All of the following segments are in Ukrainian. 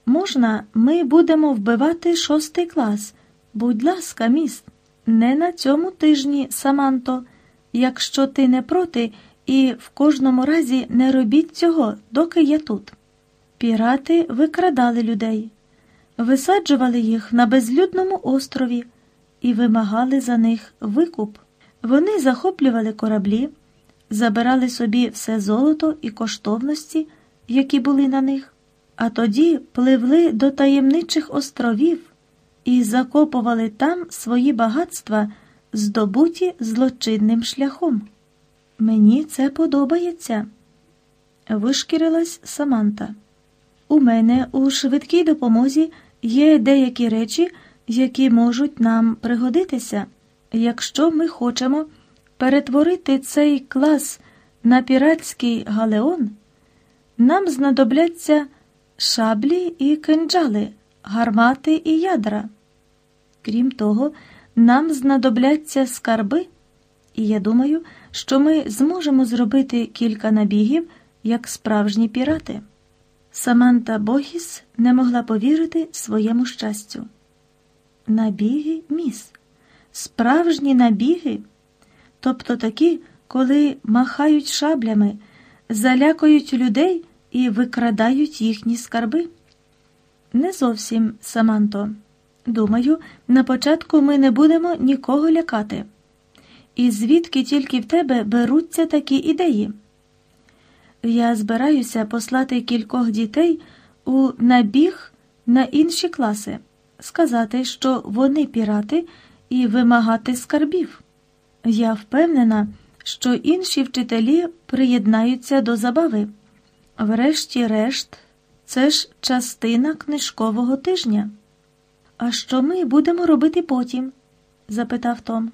Можна, ми будемо вбивати 6 клас? Будь ласка, міс. Не на цьому тижні, Саманто. Якщо ти не проти, і в кожному разі не робіть цього, доки я тут. Пірати викрадали людей, висаджували їх на безлюдному острові і вимагали за них викуп. Вони захоплювали кораблі, забирали собі все золото і коштовності, які були на них, а тоді пливли до таємничих островів і закопували там свої багатства, здобуті злочинним шляхом. Мені це подобається, вишкірилась Саманта. У мене у швидкій допомозі є деякі речі, які можуть нам пригодитися, якщо ми хочемо перетворити цей клас на піратський галеон. Нам знадобляться шаблі і кинджали, гармати і ядра. Крім того, нам знадобляться скарби, і я думаю, що ми зможемо зробити кілька набігів, як справжні пірати. Саманта Богіс не могла повірити своєму щастю. Набіги, міс? Справжні набіги? Тобто такі, коли махають шаблями, залякують людей і викрадають їхні скарби? Не зовсім, Саманто. Думаю, на початку ми не будемо нікого лякати. І звідки тільки в тебе беруться такі ідеї? Я збираюся послати кількох дітей у набіг на інші класи, сказати, що вони пірати, і вимагати скарбів. Я впевнена, що інші вчителі приєднаються до забави. Врешті-решт, це ж частина книжкового тижня. «А що ми будемо робити потім?» – запитав Том.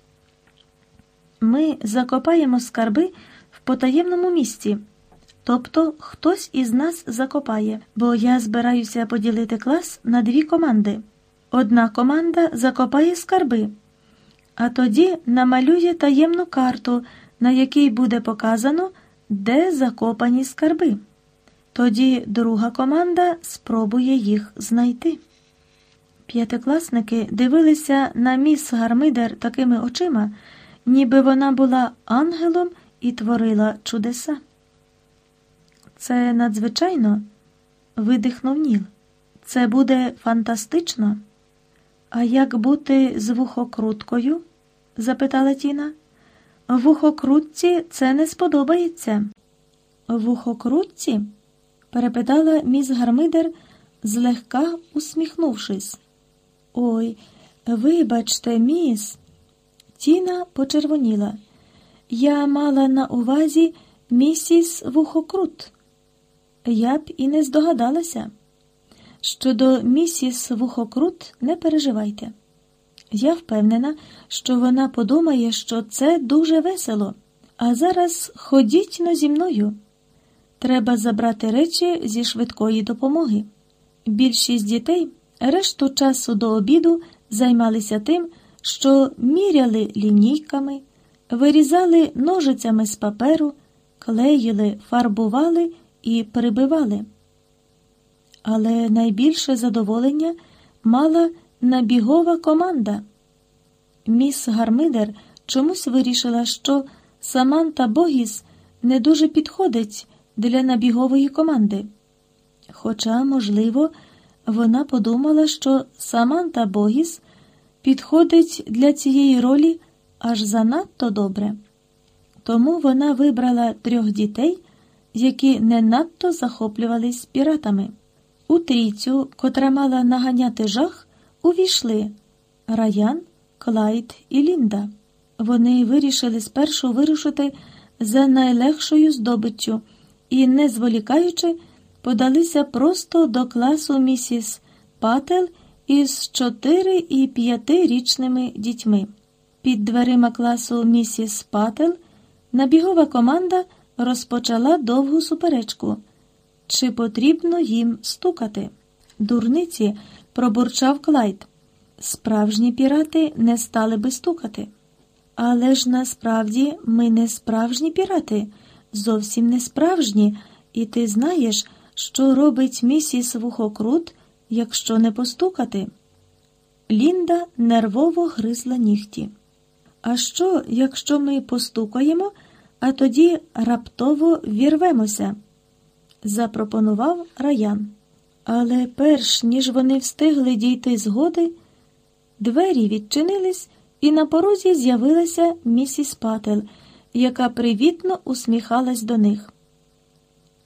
«Ми закопаємо скарби в потаємному місці. Тобто хтось із нас закопає, бо я збираюся поділити клас на 2 команди. Одна команда закопає скарби, а тоді намалює таємну карту, на якій буде показано, де закопані скарби. Тоді друга команда спробує їх знайти». П'ятикласники дивилися на міс Гармидер такими очима, ніби вона була ангелом і творила чудеса. «Це надзвичайно?» – видихнув Ніл. «Це буде фантастично». «А як бути з вухокруткою?» – запитала Тіна. «Вухокрутці це не сподобається». «Вухокрутці?» – перепитала міс Гармидер, злегка усміхнувшись. «Ой, вибачте, міс». Тіна почервоніла. «Я мала на увазі місіс Вухокрут». «Я б і не здогадалася». «Щодо місіс Вухокрут не переживайте. Я впевнена, що вона подумає, що це дуже весело. А зараз ходіть-но зі мною. Треба забрати речі зі швидкої допомоги». Більшість дітей решту часу до обіду займалися тим, що міряли лінійками, вирізали ножицями з паперу, клеїли, фарбували і прибивали. Але найбільше задоволення мала набігова команда. Міс Гармидер чомусь вирішила, що Саманта Богіс не дуже підходить для набігової команди. Хоча, можливо, вона подумала, що Саманта Богіс підходить для цієї ролі аж занадто добре. Тому вона вибрала 3 дітей, які не надто захоплювались піратами. У трійцю, котра мала наганяти жах, увійшли Раян, Клайд і Лінда. Вони вирішили спершу вирушити за найлегшою здобиччю і, не зволікаючи, подалися просто до класу місіс Паттел із 4 і 5-річними дітьми. Під дверима класу місіс Паттел набігова команда розпочала довгу суперечку. Чи потрібно їм стукати? «Дурниці», – пробурчав Клайд. «Справжні пірати не стали би стукати». «Але ж насправді ми не справжні пірати, зовсім не справжні, і ти знаєш, що робить місіс Вухокрут, якщо не постукати? Лінда нервово гризла нігті. А що, якщо ми постукаємо, а тоді раптово вірвемося? Запропонував Раян. Але перш ніж вони встигли дійти згоди, двері відчинились, і на порозі з'явилася місіс Паттел, яка привітно усміхалась до них.